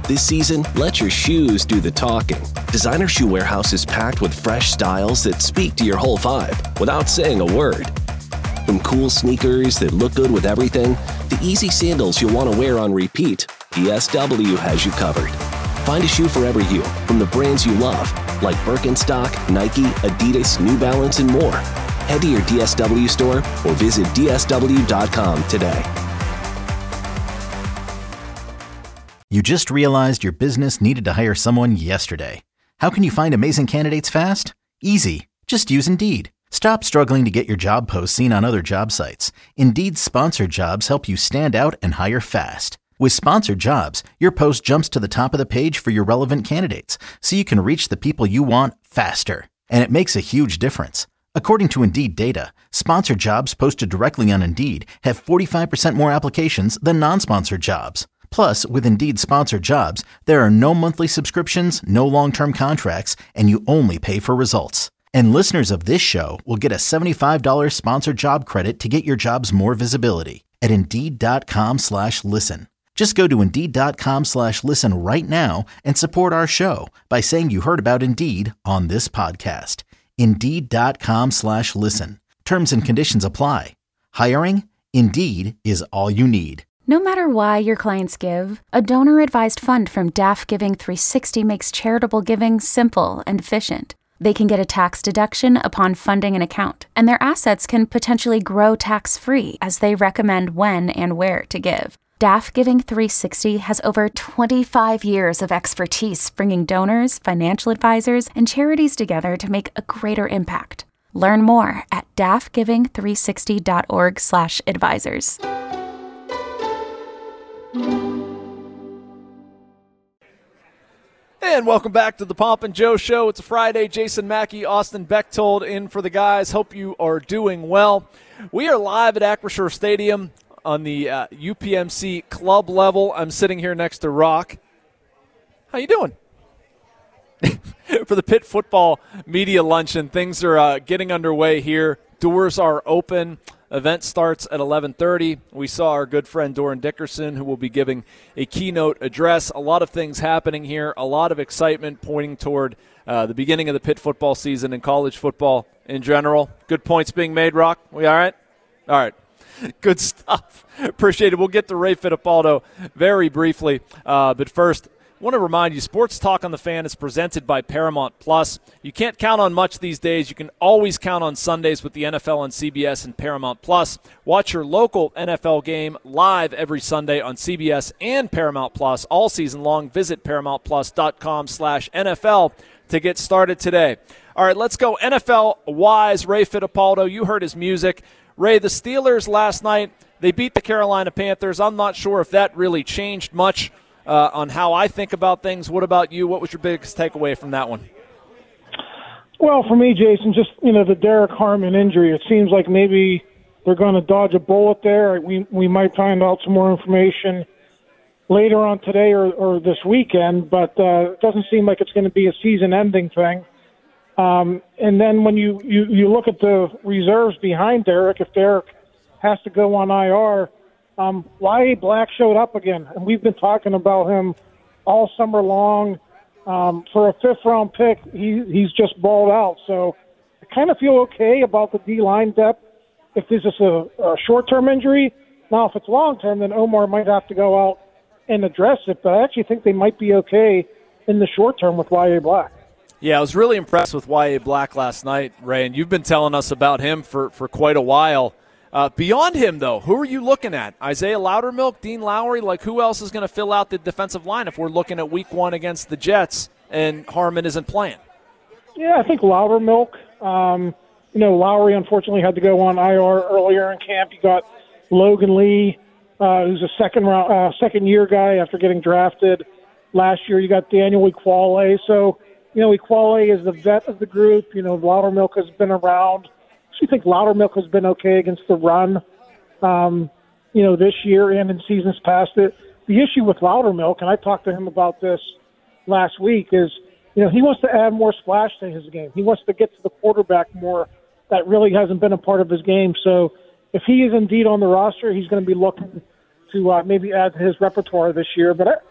This season, let your shoes do the talking. Designer Shoe Warehouse is packed with fresh styles that speak to your whole vibe without saying a word. From cool sneakers that look good with everything, to easy sandals you'll want to wear on repeat, DSW has you covered. Find a shoe for every you from the brands you love, like Birkenstock, Nike, Adidas, New Balance, and more. Head to your DSW store or visit dsw.com today. You just realized your business needed to hire someone yesterday. How can you find amazing candidates fast? Easy. Just use Indeed. Stop struggling to get your job posts seen on other job sites. Indeed's sponsored jobs help you stand out and hire fast. With sponsored jobs, your post jumps to the top of the page for your relevant candidates, so you can reach the people you want faster. And it makes a huge difference. According to Indeed data, sponsored jobs posted directly on Indeed have 45% more applications than non-sponsored jobs. Plus, with Indeed sponsored jobs, there are no monthly subscriptions, no long-term contracts, and you only pay for results. And listeners of this show will get a $75 sponsored job credit to get your jobs more visibility at Indeed.com/listen. Just go to Indeed.com/listen right now and support our show by saying you heard about Indeed on this podcast. Indeed.com/listen. Terms and conditions apply. Hiring? Indeed is all you need. No matter why your clients give, a donor-advised fund from DAF Giving 360 makes charitable giving simple and efficient. They can get a tax deduction upon funding an account, and their assets can potentially grow tax-free as they recommend when and where to give. DAF Giving 360 has over 25 years of expertise bringing donors, financial advisors, and charities together to make a greater impact. Learn more at dafgiving360.org/advisors. And welcome back to the Pomp and Joe Show. It's a Friday. Jason Mackey, Austin Bechtold in for the guys. Hope you are doing well. We are live at Acrisure Stadium on the UPMC club level. I'm sitting here next to Rock. How you doing? For the Pitt Football Media Luncheon, things are getting underway here. Doors are open. Event starts at 11:30. We saw our good friend Doran Dickerson, who will be giving a keynote address. A lot of things happening here, a lot of excitement pointing toward the beginning of the Pitt football season and college football in general. Good points being made, Rock. We all right? All right. Good stuff. Appreciate it. We'll get to Ray Fittipaldo very briefly. But first, I want to remind you, Sports Talk on the Fan is presented by Paramount Plus. You can't count on much these days. You can always count on Sundays with the NFL on CBS and Paramount Plus. Watch your local NFL game live every Sunday on CBS and Paramount Plus all season long. Visit ParamountPlus.com/NFL to get started today. All right, let's go NFL-wise. Ray Fittipaldo, you heard his music. Ray, the Steelers last night, they beat the Carolina Panthers. I'm not sure if that really changed much on how I think about things. What about you? What was your biggest takeaway from that one? Well, for me, Jason, just, the Derek Harmon injury, it seems like maybe they're going to dodge a bullet there. We might find out some more information later on today or this weekend, but it doesn't seem like it's going to be a season-ending thing. And then when you look at the reserves behind Derek, if Derek has to go on IR, Y.A. Black showed up again, and we've been talking about him all summer long. For a fifth-round pick, he's just balled out. So I kind of feel okay about the D-line depth if this is a short-term injury. Now, if it's long-term, then Omar might have to go out and address it. But I actually think they might be okay in the short term with Y.A. Black. Yeah, I was really impressed with Y.A. Black last night, Ray, and you've been telling us about him for quite a while. Beyond him, though, who are you looking at? Isaiah Loudermilk, Dean Lowry? Like, who else is going to fill out the defensive line if we're looking at week one against the Jets and Harmon isn't playing? Yeah, I think Loudermilk. Lowry, unfortunately, had to go on IR earlier in camp. You got Logan Lee, who's a second-year guy after getting drafted last year. You got Daniel Ekuale. So, Ekuale is the vet of the group. Loudermilk has been around. I think Loudermilk has been okay against the run, this year and in seasons past. The issue with Loudermilk, and I talked to him about this last week, is, he wants to add more splash to his game. He wants to get to the quarterback more. That really hasn't been a part of his game. So if he is indeed on the roster, he's going to be looking to maybe add to his repertoire this year. But,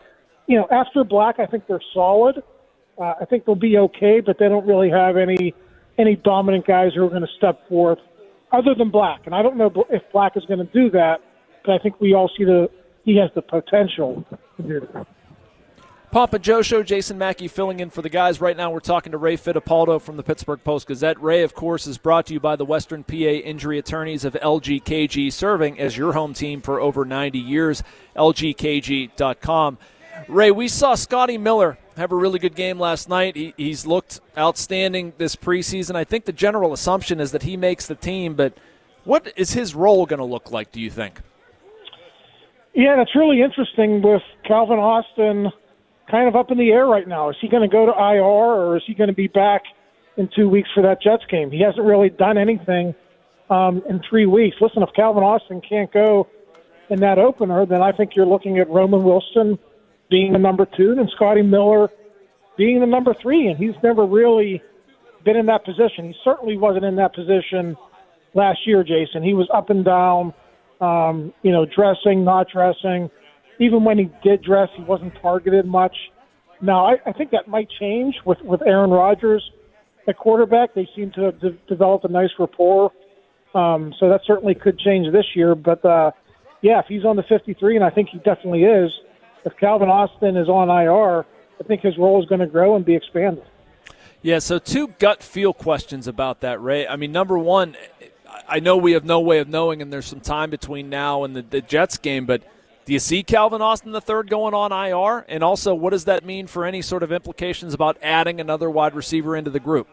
after Black, I think they're solid. I think they'll be okay, but they don't really have any dominant guys who are going to step forth other than Black. And I don't know if Black is going to do that, but I think we all see he has the potential to do that. Pomp and Joe Show, Jason Mackey filling in for the guys. Right now we're talking to Ray Fittipaldo from the Pittsburgh Post-Gazette. Ray, of course, is brought to you by the Western PA Injury Attorneys of LGKG, serving as your home team for over 90 years, lgkg.com. Ray, we saw Scotty Miller have a really good game last night. He's looked outstanding this preseason. I think the general assumption is that he makes the team, but what is his role going to look like, do you think? Yeah, that's really interesting with Calvin Austin kind of up in the air right now. Is he going to go to IR, or is he going to be back in 2 weeks for that Jets game? He hasn't really done anything in 3 weeks. Listen, if Calvin Austin can't go in that opener, then I think you're looking at Roman Wilson being the number 2 and Scotty Miller being the number 3, and he's never really been in that position. He certainly wasn't in that position last year, Jason. He was up and down, dressing, not dressing. Even when he did dress, he wasn't targeted much. Now, I think that might change with Aaron Rodgers at quarterback. They seem to have developed a nice rapport. So that certainly could change this year. But, if he's on the 53, and I think he definitely is, if Calvin Austin is on IR, I think his role is going to grow and be expanded. Yeah, so 2 gut feel questions about that, Ray. I mean, number one, I know we have no way of knowing, and there's some time between now and the Jets game, but do you see Calvin Austin III going on IR? And also, what does that mean for any sort of implications about adding another wide receiver into the group?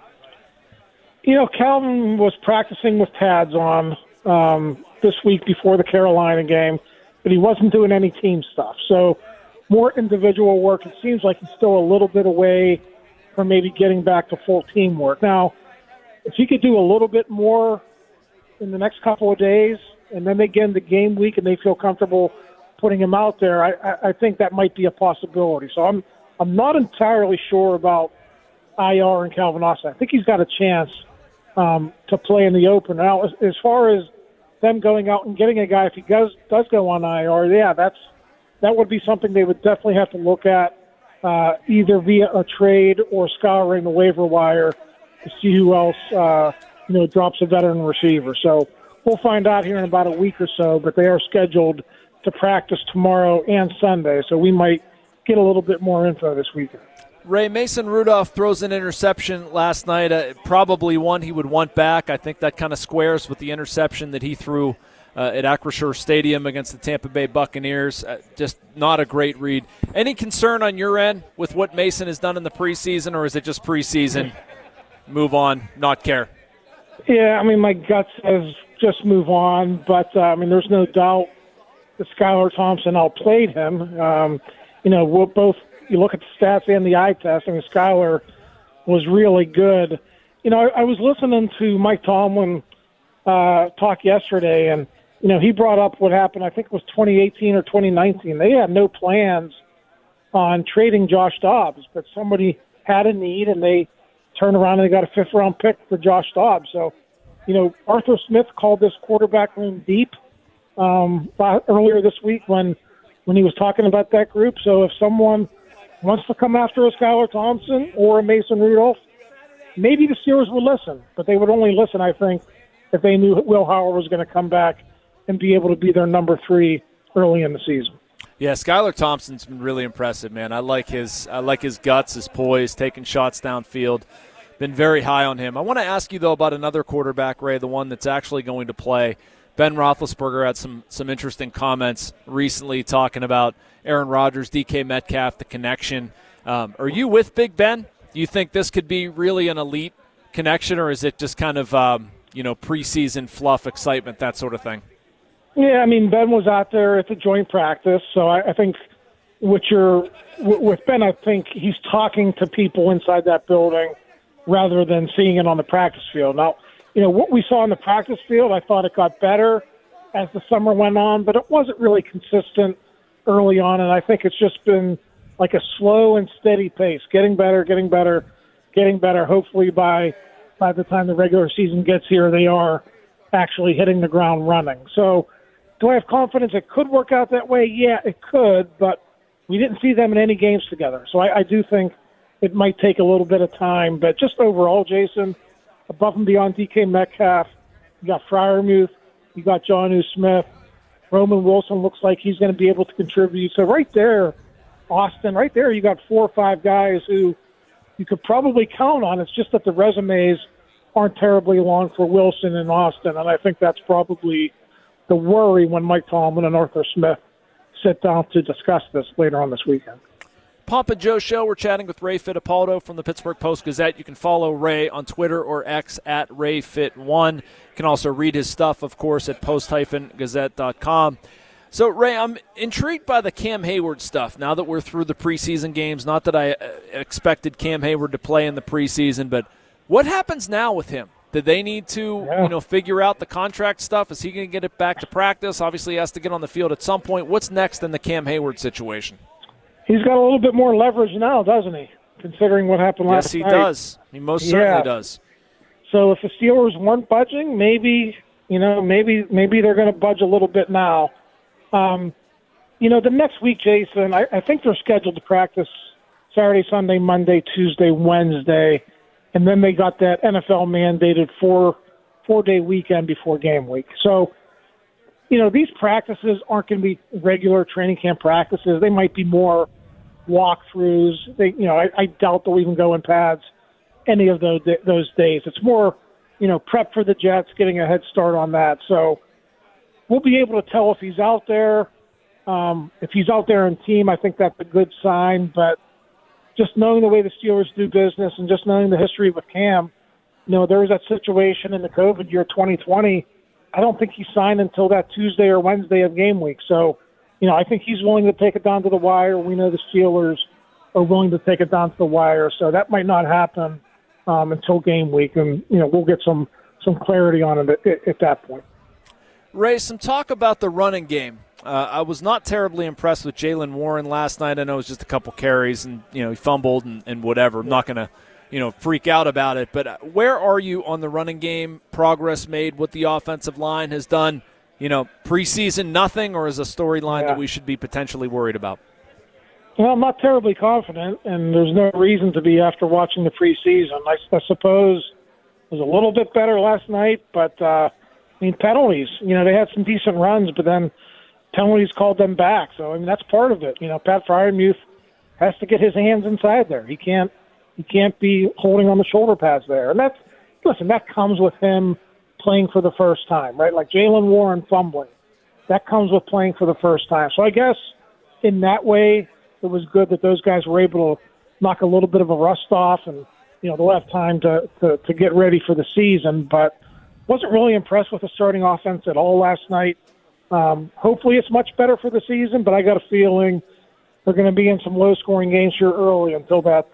Calvin was practicing with pads on this week before the Carolina game, but he wasn't doing any team stuff. So more individual work. It seems like he's still a little bit away from maybe getting back to full teamwork. Now, if he could do a little bit more in the next couple of days, and then they get into game week and they feel comfortable putting him out there, I think that might be a possibility. So I'm not entirely sure about IR and Calvin Austin. I think he's got a chance to play in the open. Now, as far as them going out and getting a guy, if he does go on IR, that would be something they would definitely have to look at either via a trade or scouring the waiver wire to see who else drops a veteran receiver. So we'll find out here in about a week or so, but they are scheduled to practice tomorrow and Sunday, so we might get a little bit more info this weekend. Ray, Mason Rudolph throws an interception last night, probably one he would want back. I think that kind of squares with the interception that he threw at Acrisure Stadium against the Tampa Bay Buccaneers. Just not a great read. Any concern on your end with what Mason has done in the preseason, or is it just preseason, move on, not care? Yeah, my gut says just move on, but, there's no doubt that Skylar Thompson outplayed him. We'll both, you look at the stats and the eye test, Skylar was really good. I was listening to Mike Tomlin talk yesterday, and, he brought up what happened, I think it was 2018 or 2019. They had no plans on trading Josh Dobbs, but somebody had a need, and they turned around and they got a 5th-round pick for Josh Dobbs. So, Arthur Smith called this quarterback room deep earlier this week when he was talking about that group. So if someone wants to come after a Skylar Thompson or a Mason Rudolph, maybe the Steelers would listen, but they would only listen, I think, if they knew Will Howard was going to come back and be able to be their number 3 early in the season. Yeah, Skylar Thompson's been really impressive, man. I like his guts, his poise, taking shots downfield. Been very high on him. I want to ask you, though, about another quarterback, Ray, the one that's actually going to play. Ben Roethlisberger had some interesting comments recently talking about Aaron Rodgers, DK Metcalf, the connection. Are you with Big Ben? Do you think this could be really an elite connection, or is it just kind of preseason fluff, excitement, that sort of thing? Yeah, Ben was out there at the joint practice, so I think with Ben, I think he's talking to people inside that building rather than seeing it on the practice field. Now, what we saw on the practice field, I thought it got better as the summer went on, but it wasn't really consistent early on, and I think it's just been like a slow and steady pace, getting better. Hopefully by the time the regular season gets here, they are actually hitting the ground running. So do I have confidence it could work out that way? Yeah, it could, but we didn't see them in any games together. So I do think it might take a little bit of time. But just overall, Jason, above and beyond DK Metcalf, you got Freiermuth, you got Jonnu Smith, Roman Wilson looks like he's going to be able to contribute. So right there, Austin, right there, you got 4 or 5 guys who you could probably count on. It's just that the resumes aren't terribly long for Wilson and Austin, and I think that's probably the worry when Mike Tomlin and Arthur Smith sit down to discuss this later on this weekend. Pomp and Joe Show. We're chatting with Ray Fittipaldo from the Pittsburgh Post-Gazette. You can follow Ray on Twitter or X at RayFit1. You can also read his stuff, of course, at post-gazette.com. So, Ray, I'm intrigued by the Cam Hayward stuff now that we're through the preseason games. Not that I expected Cam Hayward to play in the preseason, but what happens now with him? Do they need to figure out the contract stuff? Is he going to get it back to practice? Obviously, he has to get on the field at some point. What's next in the Cam Hayward situation? He's got a little bit more leverage now, doesn't he, considering what happened last night? Yes, he does. He most certainly does. So if the Steelers weren't budging, maybe they're going to budge a little bit now. The next week, Jason, I think they're scheduled to practice Saturday, Sunday, Monday, Tuesday, Wednesday, and then they got that NFL-mandated four-day weekend before game week. So, these practices aren't going to be regular training camp practices. They might be more walkthroughs. I doubt they'll even go in pads any of those days. It's more, prep for the Jets, getting a head start on that. So we'll be able to tell if he's out there. If he's out there in team, I think that's a good sign. But just knowing the way the Steelers do business and just knowing the history with Cam, there was that situation in the COVID year 2020. I don't think he signed until that Tuesday or Wednesday of game week. So, I think he's willing to take it down to the wire. We know the Steelers are willing to take it down to the wire. So that might not happen until game week. And, we'll get some clarity on it at that point. Ray, some talk about the running game. I was not terribly impressed with Jaylen Warren last night. I know it was just a couple carries and, he fumbled and whatever. I'm not going to, freak out about it. But where are you on the running game, progress made, what the offensive line has done? Preseason, nothing, or is a storyline that we should be potentially worried about? Well, I'm not terribly confident, and there's no reason to be after watching the preseason. I suppose it was a little bit better last night, but, penalties. They had some decent runs, but then penalties called them back. So, that's part of it. Pat Freiermuth has to get his hands inside there. He can't be holding on the shoulder pads there. And that comes with him playing for the first time, right? Like Jaylen Warren fumbling. That comes with playing for the first time. So I guess in that way, it was good that those guys were able to knock a little bit of a rust off and, they'll have time to get ready for the season. But wasn't really impressed with the starting offense at all last night. Hopefully it's much better for the season, but I got a feeling they're going to be in some low-scoring games here early until that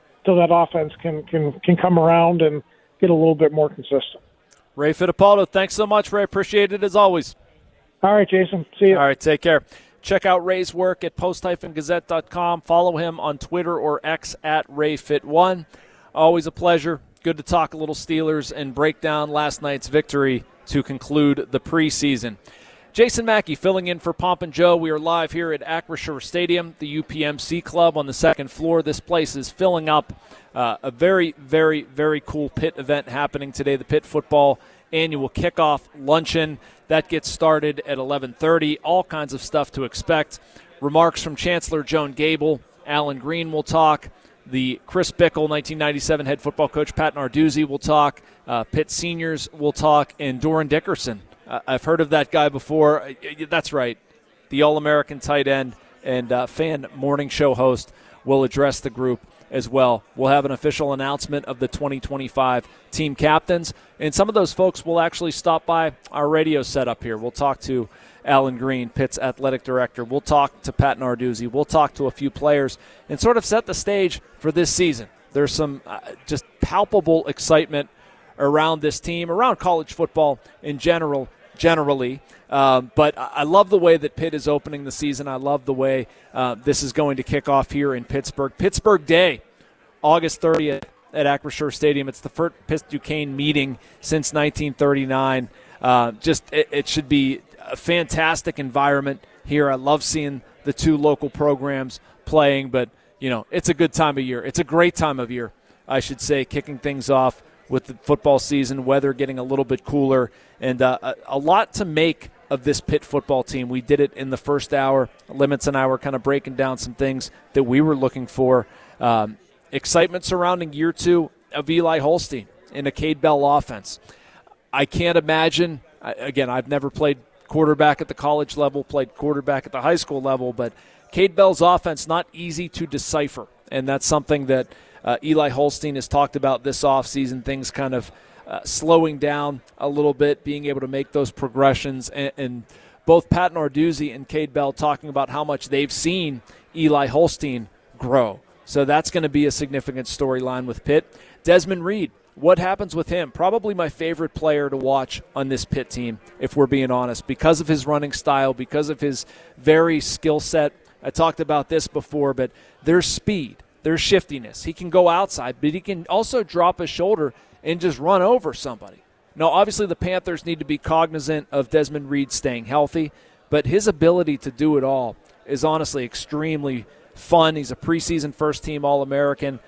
offense can come around and get a little bit more consistent. Ray Fittipaldo, thanks so much, Ray. Appreciate it as always. All right, Jason. See you. All right, take care. Check out Ray's work at post-gazette.com. Follow him on Twitter or X at RayFit1. Always a pleasure. Good to talk a little Steelers and break down last night's victory to conclude the preseason. Jason Mackey filling in for Pomp and Joe. We are live here at Acrisure Stadium, the UPMC Club on the second floor. This place is filling up. A very, very, very cool Pitt event happening today, the Pitt Football Annual Kickoff Luncheon. That gets started at 11:30. All kinds of stuff to expect. Remarks from Chancellor Joan Gable. Alan Green will talk. The Chris Bickle, 1997 head football coach Pat Narduzzi will talk. Pitt seniors will talk. And Doran Dickerson. I've heard of that guy before. That's right. The All-American tight end and fan morning show host will address the group as well. We'll have an official announcement of the 2025 team captains, and some of those folks will actually stop by our radio setup here. We'll talk to Alan Green, Pitt's athletic director. We'll talk to Pat Narduzzi. We'll talk to a few players and sort of set the stage for this season. There's some just palpable excitement around this team, around college football in generally. But I love the way that Pitt is opening the season. I love the way this is going to kick off here in Pittsburgh. Pittsburgh Day, August 30th at Acrisure Stadium. It's the first Pitt-Duquesne meeting since 1939. It should be a fantastic environment here. I love seeing the two local programs playing. But, it's a good time of year. It's a great time of year, I should say, kicking things off with the football season, weather getting a little bit cooler, and a lot to make of this Pitt football team. We did it in the first hour. Limits and I were kind of breaking down some things that we were looking for. Excitement surrounding year 2 of Eli Holstein in a Cade Bell offense. I can't imagine, again, I've never played quarterback at the college level, played quarterback at the high school level, but Cade Bell's offense, not easy to decipher, and that's something that Eli Holstein has talked about this offseason, things kind of slowing down a little bit, being able to make those progressions, and both Pat Narduzzi and Cade Bell talking about how much they've seen Eli Holstein grow. So that's going to be a significant storyline with Pitt. Desmond Reed, what happens with him? Probably my favorite player to watch on this Pitt team, if we're being honest, because of his running style, because of his very skill set. I talked about this before, but there's speed, there's shiftiness. He can go outside, but he can also drop his shoulder and just run over somebody. Now, obviously, the Panthers need to be cognizant of Desmond Reed staying healthy, but his ability to do it all is honestly extremely fun. He's a preseason first-team All-American.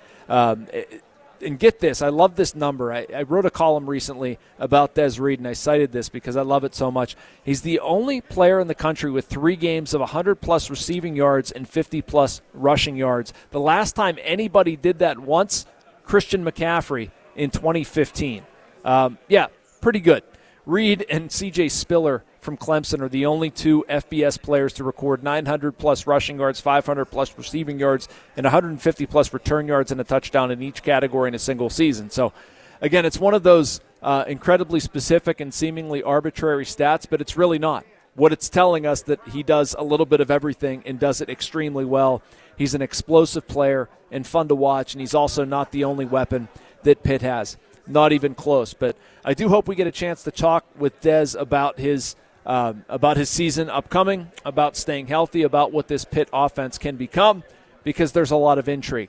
And get this, I love this number. I wrote a column recently about Des Reed, and I cited this because I love it so much. He's the only player in the country with 3 games of 100-plus receiving yards and 50-plus rushing yards. The last time anybody did that once, Christian McCaffrey in 2015. Pretty good. Reed and C.J. Spiller from Clemson are the only 2 FBS players to record 900-plus rushing yards, 500-plus receiving yards, and 150-plus return yards and a touchdown in each category in a single season. So, again, it's one of those incredibly specific and seemingly arbitrary stats, but it's really not. What it's telling us that he does a little bit of everything and does it extremely well. He's an explosive player and fun to watch, and he's also not the only weapon that Pitt has. Not even close. But I do hope we get a chance to talk with Des about his season upcoming, about staying healthy, about what this Pitt offense can become, because there's a lot of intrigue.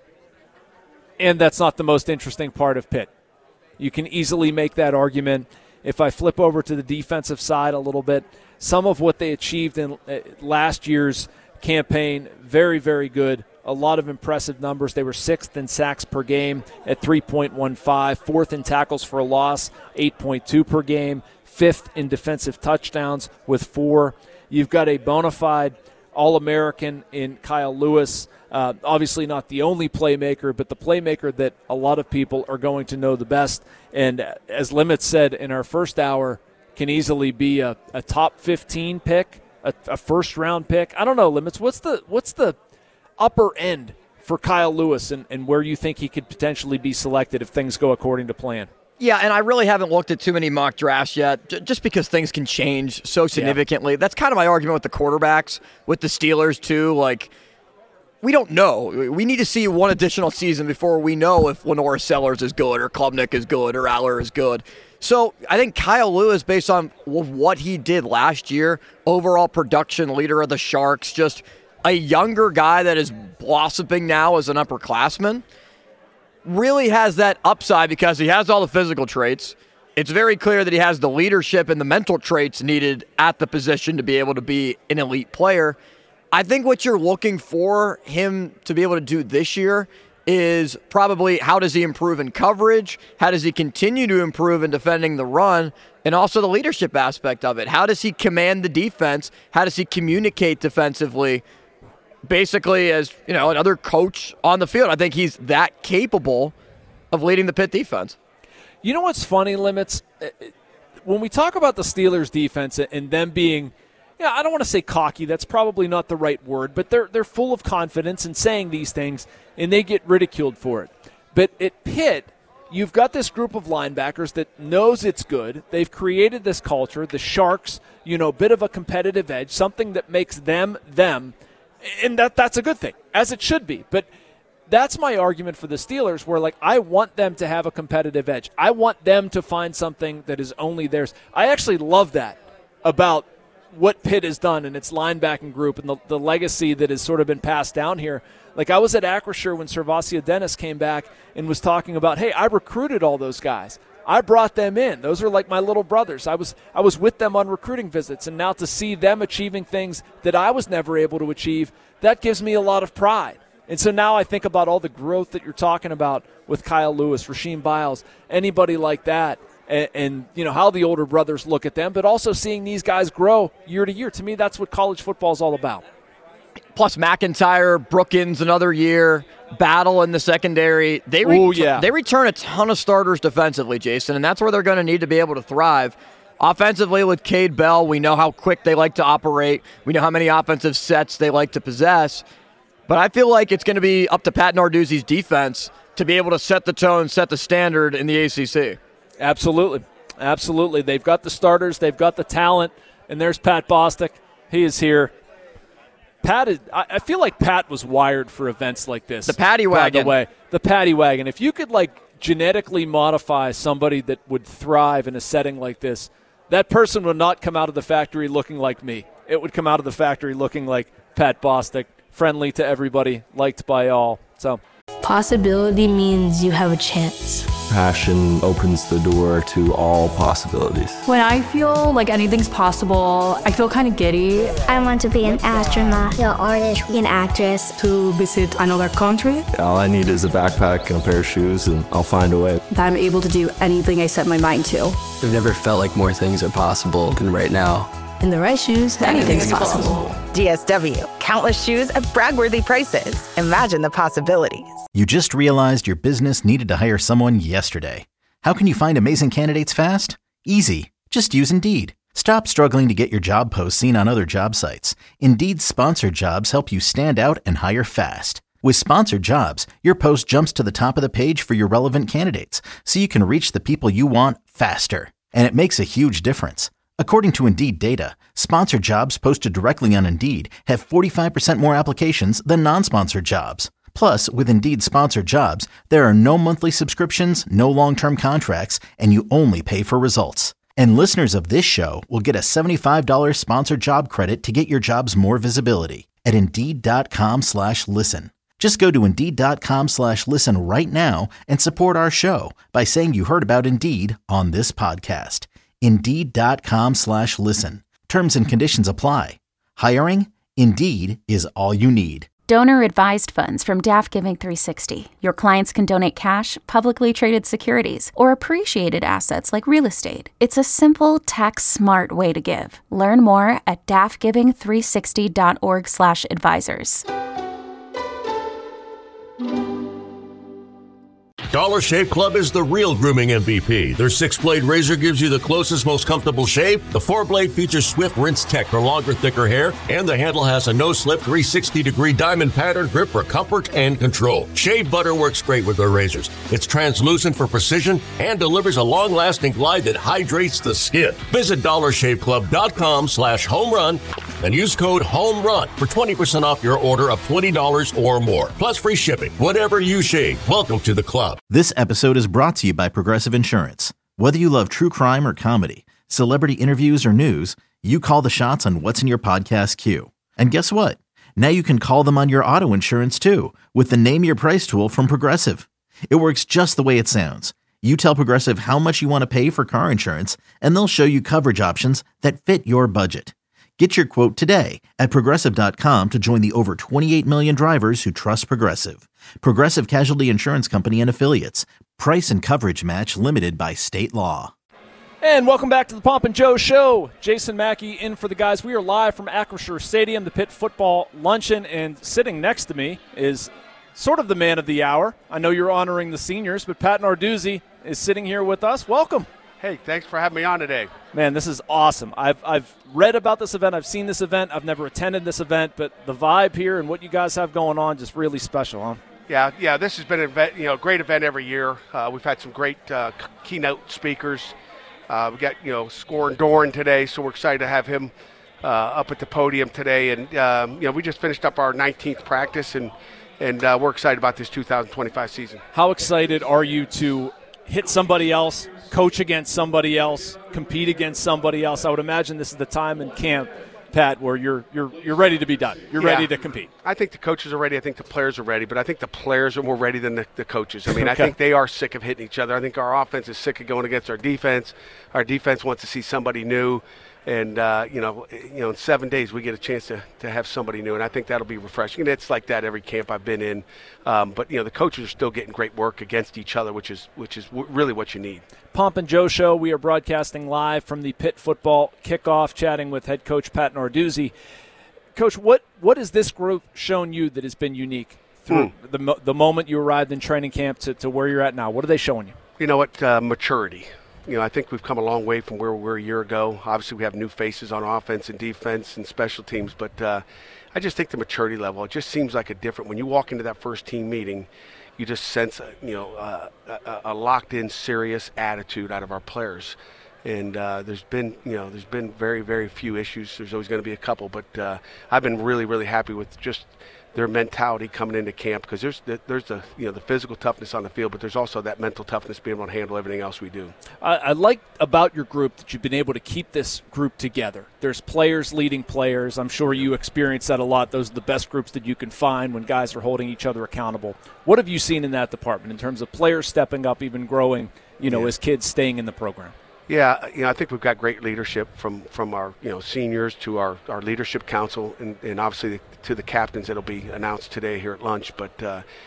And that's not the most interesting part of Pitt. You can easily make that argument. If I flip over to the defensive side a little bit, some of what they achieved in last year's campaign, very, very good. A lot of impressive numbers. They were 6th in sacks per game at 3.15, 4th in tackles for a loss, 8.2 per game, 5th in defensive touchdowns with 4. You've got a bona fide All-American in Kyle Lewis. Obviously not the only playmaker, but the playmaker that a lot of people are going to know the best. And as Limit said in our first hour, can easily be a top 15 pick, a first-round pick. I don't know, Limits. What's the upper end for Kyle Lewis and where you think he could potentially be selected if things go according to plan? Yeah, and I really haven't looked at too many mock drafts yet, just because things can change so significantly. Yeah. That's kind of my argument with the quarterbacks, with the Steelers too. Like, we don't know. We need to see one additional season before we know if Lenore Sellers is good or Klubnik is good or Aller is good. So I think Kyle Lewis, based on what he did last year, overall production leader of the Sharks, just a younger guy that is blossoming now as an upperclassman, really has that upside because he has all the physical traits. It's very clear that he has the leadership and the mental traits needed at the position to be able to be an elite player. I think what you're looking for him to be able to do this year is probably how does he improve in coverage, how does he continue to improve in defending the run, and also the leadership aspect of it. How does he command the defense? How does he communicate defensively? Basically, as another coach on the field, I think he's that capable of leading the Pitt defense. You know what's funny, Limits? When we talk about the Steelers' defense and them being, I don't want to say cocky. That's probably not the right word, but they're full of confidence in saying these things, and they get ridiculed for it. But at Pitt, you've got this group of linebackers that knows it's good. They've created this culture. The Sharks, bit of a competitive edge, something that makes them them. And that's a good thing, as it should be. But that's my argument for the Steelers, where, I want them to have a competitive edge. I want them to find something that is only theirs. I actually love that about what Pitt has done in its linebacking group and the legacy that has sort of been passed down here. I was at Acrisure when Servacio Dennis came back and was talking about, hey, I recruited all those guys. I brought them in. Those are like my little brothers. I was with them on recruiting visits, and now to see them achieving things that I was never able to achieve, that gives me a lot of pride. And so now I think about all the growth that you're talking about with Kyle Lewis, Rasheem Biles, anybody like that, and how the older brothers look at them, but also seeing these guys grow year to year. To me, that's what college football is all about. Plus McIntyre, Brookins another year, Battle in the secondary. They return a ton of starters defensively, Jason, and that's where they're going to need to be able to thrive. Offensively with Cade Bell, we know how quick they like to operate. We know how many offensive sets they like to possess. But I feel like it's going to be up to Pat Narduzzi's defense to be able to set the tone, set the standard in the ACC. Absolutely. They've got the starters. They've got the talent. And there's Pat Bostic. He is here. I feel like Pat was wired for events like this. The Patty Wagon. By the way, the Patty Wagon. If you could, genetically modify somebody that would thrive in a setting like this, that person would not come out of the factory looking like me. It would come out of the factory looking like Pat Bostic. Friendly to everybody, liked by all. So, possibility means you have a chance. Passion opens the door to all possibilities. When I feel like anything's possible, I feel kind of giddy. I want to be an astronaut, an artist, an actress. To visit another country. All I need is a backpack and a pair of shoes, and I'll find a way. That I'm able to do anything I set my mind to. I've never felt like more things are possible than right now. In the right shoes, anything's possible. DSW. Countless shoes at brag-worthy prices. Imagine the possibilities. You just realized your business needed to hire someone yesterday. How can you find amazing candidates fast? Easy. Just use Indeed. Stop struggling to get your job posts seen on other job sites. Indeed's sponsored jobs help you stand out and hire fast. With sponsored jobs, your post jumps to the top of the page for your relevant candidates, so you can reach the people you want faster. And it makes a huge difference. According to Indeed data, sponsored jobs posted directly on Indeed have 45% more applications than non-sponsored jobs. Plus, with Indeed sponsored jobs, there are no monthly subscriptions, no long-term contracts, and you only pay for results. And listeners of this show will get a $75 sponsored job credit to get your jobs more visibility at Indeed.com/listen. Just go to Indeed.com/listen right now and support our show by saying you heard about Indeed on this podcast. Indeed.com/listen. Terms and conditions apply. Hiring? Indeed is all you need. Donor-advised funds from DAF Giving 360. Your clients can donate cash, publicly traded securities, or appreciated assets like real estate. It's a simple, tax-smart way to give. Learn more at dafgiving360.org/advisors. Dollar Shave Club is the real grooming MVP. Their 6-blade razor gives you the closest, most comfortable shave. The 4-blade features swift rinse tech for longer, thicker hair, and the handle has a no-slip 360-degree diamond pattern grip for comfort and control. Shave butter works great with their razors. It's translucent for precision and delivers a long-lasting glide that hydrates the skin. Visit DollarShaveClub.com/homerun and use code HOMERUN for 20% off your order of $20 or more. Plus free shipping. Whatever you shave, welcome to the club. This episode is brought to you by Progressive Insurance. Whether you love true crime or comedy, celebrity interviews or news, you call the shots on what's in your podcast queue. And guess what? Now you can call them on your auto insurance too with the Name Your Price tool from Progressive. It works just the way it sounds. You tell Progressive how much you want to pay for car insurance, and they'll show you coverage options that fit your budget. Get your quote today at Progressive.com to join the over 28 million drivers who trust Progressive. Progressive Casualty Insurance Company and Affiliates. Price and coverage match limited by state law. And welcome back to the Pomp and Joe Show. Jason Mackey in for the guys. We are live from Acrisure Stadium, the Pitt Football Luncheon, and sitting next to me is sort of the man of the hour. I know you're honoring the seniors, but Pat Narduzzi is sitting here with us. Welcome. Hey, thanks for having me on today. Man, this is awesome. I've read about this event. I've seen this event. I've never attended this event, but the vibe here and what you guys have going on just really special, huh? Yeah. This has been a great event every year. We've had some great keynote speakers. We got Scorin Doran today, so we're excited to have him up at the podium today. And we just finished up our 19th practice, and we're excited about this 2025 season. How excited are you to hit somebody else, coach against somebody else, compete against somebody else? I would imagine this is the time in camp Pat, where you're ready to be done? You're ready to compete. I think the coaches are ready. I think the players are ready. But I think the players are more ready than the coaches. I mean, Okay. I think they are sick of hitting each other. I think our offense is sick of going against our defense. Our defense wants to see somebody new. And, in 7 days we get a chance to have somebody new, and I think that'll be refreshing. And it's like that every camp I've been in. But the coaches are still getting great work against each other, which is really what you need. Pomp and Joe Show. We are broadcasting live from the Pitt football kickoff, chatting with head coach Pat Narduzzi. Coach, what has this group shown you that has been unique through the moment you arrived in training camp to where you're at now? What are they showing you? You know what? Maturity. I think we've come a long way from where we were a year ago. Obviously, we have new faces on offense and defense and special teams, but I just think the maturity level, it just seems like a different. When you walk into that first team meeting, you just sense a locked-in, serious attitude out of our players. And there's been very, very few issues. There's always going to be a couple, but I've been really, really happy with just their mentality coming into camp, because there's the physical toughness on the field, but there's also that mental toughness being able to handle everything else we do. I like about your group that you've been able to keep this group together. There's players leading players. I'm sure you experience that a lot. Those are the best groups that you can find when guys are holding each other accountable. What have you seen in that department in terms of players stepping up, even growing, as kids staying in the program? Yeah, I think we've got great leadership from our seniors to our leadership council, and obviously to the captains that'll be announced today here at lunch. But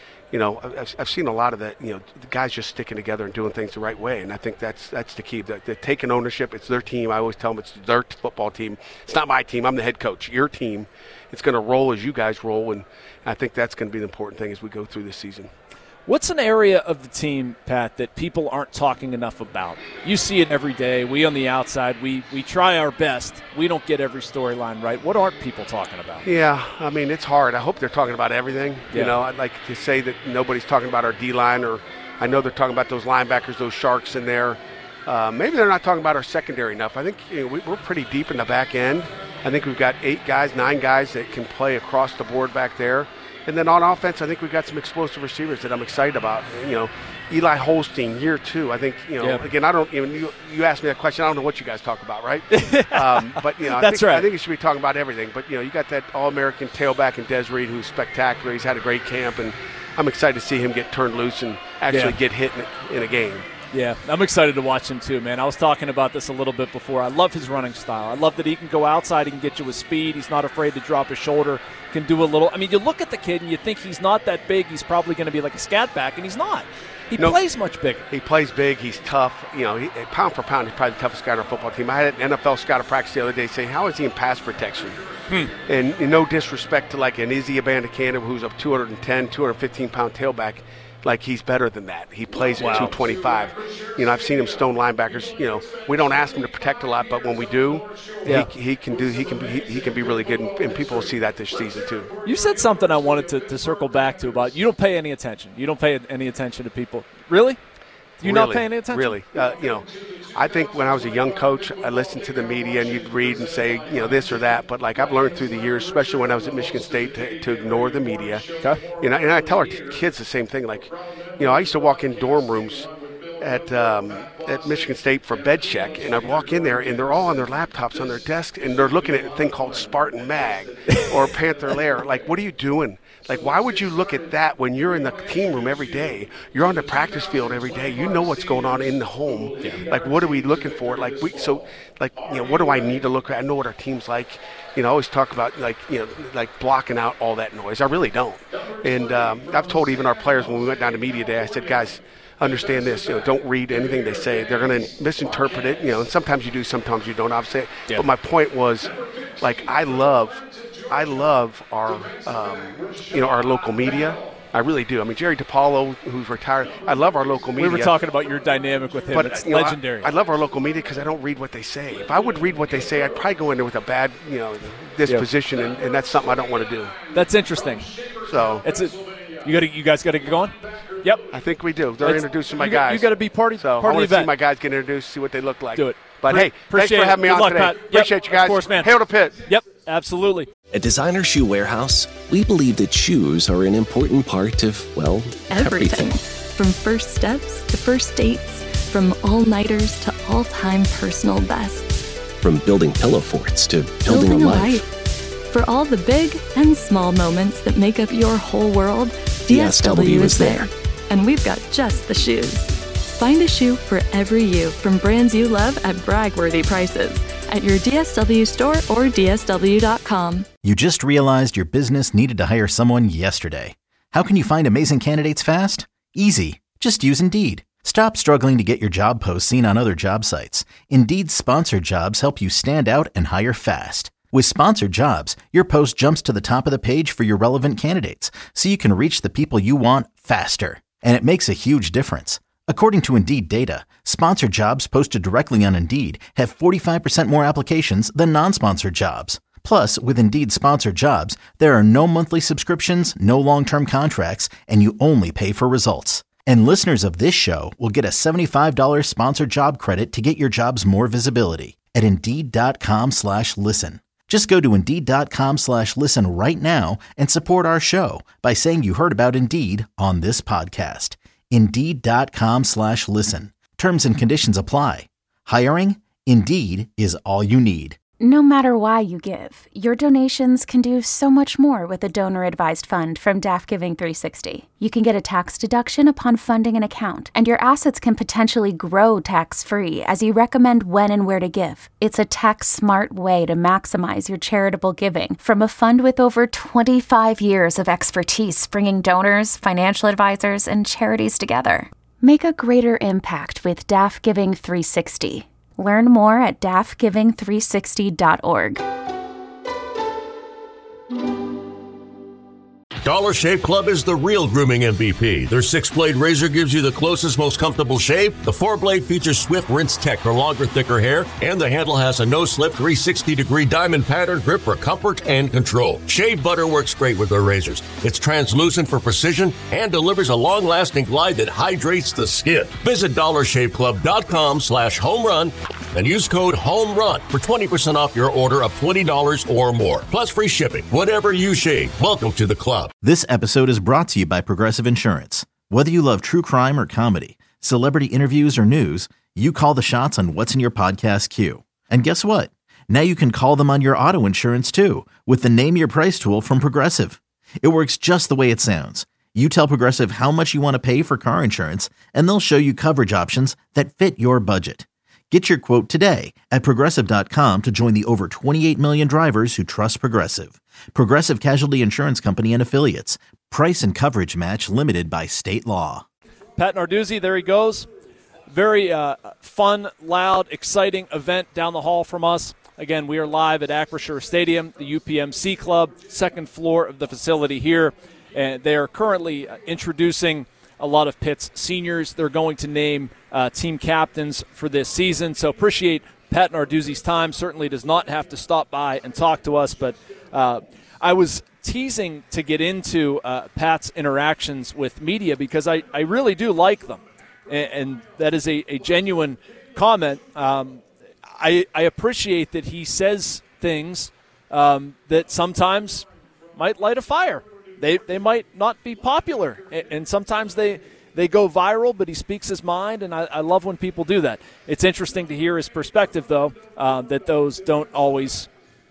I've seen a lot of that. The guys just sticking together and doing things the right way, and I think that's the key. They're taking ownership. It's their team. I always tell them it's their football team. It's not my team. I'm the head coach. Your team. It's going to roll as you guys roll, and I think that's going to be the important thing as we go through this season. What's an area of the team, Pat, that people aren't talking enough about? You see it every day. We on the outside, we try our best. We don't get every storyline right. What aren't people talking about? Yeah, I mean, it's hard. I hope they're talking about everything. Yeah. I'd like to say that nobody's talking about our D-line, or I know they're talking about those linebackers, those sharks in there. Maybe they're not talking about our secondary enough. I think we're pretty deep in the back end. I think we've got 9 guys that can play across the board back there. And then on offense, I think we've got some explosive receivers that I'm excited about. Eli Holstein, year 2. I think, again, I don't even, you asked me that question. I don't know what you guys talk about, right? But, That's right. I think you should be talking about everything. But, you got that All-American tailback in Des Reed, who's spectacular. He's had a great camp, and I'm excited to see him get turned loose and actually get hit in a game. Yeah, I'm excited to watch him too, man. I was talking about this a little bit before. I love his running style. I love that he can go outside. He can get you with speed. He's not afraid to drop his shoulder. Can do a little. I mean, you look at the kid and you think he's not that big. He's probably going to be like a scat back, and he's not. He plays much bigger. He plays big. He's tough. Pound for pound, he's probably the toughest guy on our football team. I had an NFL scout at practice the other day saying, how is he in pass protection? And no disrespect to like an Izzy Abanikanda, who's a 210, 215-pound tailback. Like, he's better than that. He plays at 225. I've seen him stone linebackers. We don't ask him to protect a lot, but when we do, he can be really good, and people will see that this season too. You said something I wanted to circle back to about you don't pay any attention. You don't pay any attention to people. Really? You're not paying any attention? Really. I think when I was a young coach, I listened to the media, and you'd read and say, this or that. But, I've learned through the years, especially when I was at Michigan State, to ignore the media. Okay. And I tell our kids the same thing. I used to walk in dorm rooms at Michigan State for bed check, and I'd walk in there, and they're all on their laptops on their desk, and they're looking at a thing called Spartan Mag or Panther Lair. What are you doing? Why would you look at that when you're in the team room every day? You're on the practice field every day. You know what's going on in the home. Yeah. What are we looking for? What do I need to look at? I know what our team's like. I always talk about blocking out all that noise. I really don't. And I've told even our players when we went down to media day, I said, guys, understand this. Don't read anything they say. They're going to misinterpret it. And sometimes you do, sometimes you don't. Obviously, but my point was, I love our, our local media. I really do. I mean, Jerry DiPaolo, who's retired, I love our local media. We were talking about your dynamic with him. But, it's legendary. I love our local media because I don't read what they say. If I would read what they say, I'd probably go in there with a bad, disposition, and that's something I don't want to do. That's interesting. So you guys got to get going? Yep. I think we do. They're introducing my guys. You got to be part of the event. I want to see my guys get introduced, see what they look like. Do it. But hey, thanks for having me on today. Pat. Appreciate you guys. Of course, man. Hail to Pitt. Yep, absolutely. At Designer Shoe Warehouse, we believe that shoes are an important part of, everything. From first steps to first dates, from all-nighters to all-time personal bests. From building pillow forts to building a life. For all the big and small moments that make up your whole world, DSW is there. And we've got just the shoes. Find a shoe for every you from brands you love at brag-worthy prices at your DSW store or DSW.com. You just realized your business needed to hire someone yesterday. How can you find amazing candidates fast? Easy. Just use Indeed. Stop struggling to get your job posts seen on other job sites. Indeed's sponsored jobs help you stand out and hire fast. With sponsored jobs, your post jumps to the top of the page for your relevant candidates, so you can reach the people you want faster. And it makes a huge difference. According to Indeed data, sponsored jobs posted directly on Indeed have 45% more applications than non-sponsored jobs. Plus, with Indeed sponsored jobs, there are no monthly subscriptions, no long-term contracts, and you only pay for results. And listeners of this show will get a $75 sponsored job credit to get your jobs more visibility at Indeed.com/listen. Just go to Indeed.com/listen right now and support our show by saying you heard about Indeed on this podcast. Indeed.com/listen. Terms and conditions apply. Hiring? Indeed is all you need. No matter why you give, your donations can do so much more with a donor-advised fund from DAF Giving 360. You can get a tax deduction upon funding an account, and your assets can potentially grow tax-free as you recommend when and where to give. It's a tax-smart way to maximize your charitable giving from a fund with over 25 years of expertise bringing donors, financial advisors, and charities together. Make a greater impact with DAF Giving 360. Learn more at dafgiving360.org. Dollar Shave Club is the real grooming MVP. Their 6-blade razor gives you the closest, most comfortable shave. The 4-blade features swift rinse tech for longer, thicker hair, and the handle has a no-slip 360-degree diamond pattern grip for comfort and control. Shave butter works great with their razors. It's translucent for precision and delivers a long-lasting glide that hydrates the skin. Visit dollarshaveclub.com/homerun and use code HOMERUN for 20% off your order of $20 or more, plus free shipping. Whatever you shave, welcome to the club. This episode is brought to you by Progressive Insurance. Whether you love true crime or comedy, celebrity interviews or news, you call the shots on what's in your podcast queue. And guess what? Now you can call them on your auto insurance too with the Name Your Price tool from Progressive. It works just the way it sounds. You tell Progressive how much you want to pay for car insurance, and they'll show you coverage options that fit your budget. Get your quote today at Progressive.com to join the over 28 million drivers who trust Progressive. Progressive Casualty Insurance Company and Affiliates. Price and coverage match limited by state law. Pat Narduzzi, there he goes. Very fun, loud, exciting event down the hall from us. Again, we are live at Acrisure Stadium, the UPMC Club, second floor of the facility here. And they are currently introducing a lot of Pitt's seniors. They're going to name team captains for this season. So appreciate Pat Narduzzi's time. Certainly does not have to stop by and talk to us. But I was teasing to get into Pat's interactions with media because I really do like them. And that is a genuine comment. I appreciate that he says things that sometimes might light a fire. They might not be popular, and sometimes they go viral, but he speaks his mind, and I love when people do that. It's interesting to hear his perspective, though, that those don't always